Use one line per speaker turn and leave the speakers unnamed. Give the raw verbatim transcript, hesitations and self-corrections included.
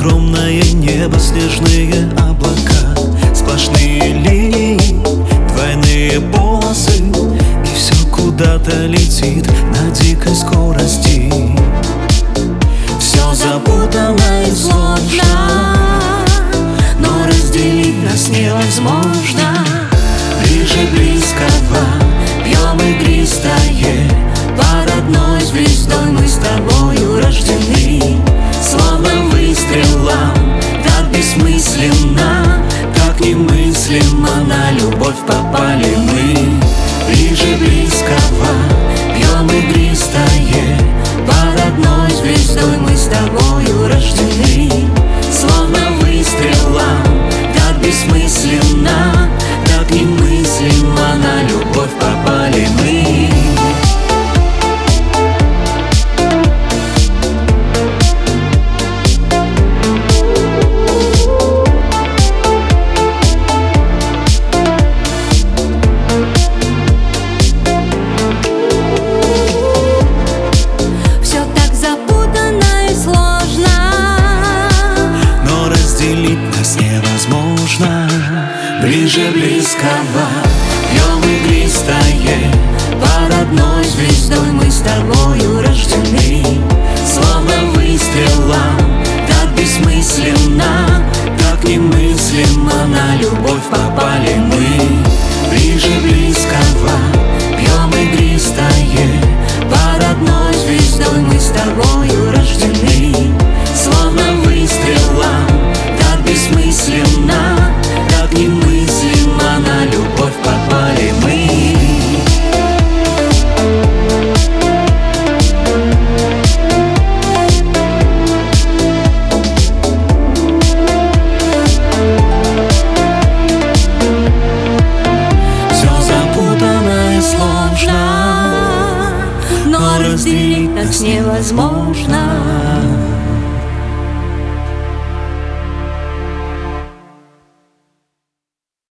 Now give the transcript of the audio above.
Огромное небо, снежные облака, сплошные линии, двойные полосы, и все куда-то летит на дикой скорости. Все запутано и сложно, но разделить нас невозможно. Ближе близкого пьем игристое, под одной звездой мы с тобою рождены. Словно выстрелом, так бессмысленно, так немыслимо на любовь попали мы. Ближе близкого пьем игристое, под одной звездой мы с тобою рождены. Словно выстрелом, так бессмысленно, так немыслимо на любовь попали мы. Невозможно. Ближе близкого пьем игристое, под одной звездой мы с тобою рождены. Словно выстрелом, так бессмысленно, так немыслимо на любовь попали мы. Ближе близкого пьем игристое, под одной звездой мы с тобою рождены. Словно выстрелом, так бессмысленно, так немыслимо на любовь попали мы. Все запутано и сложно, но разделить нас невозможно.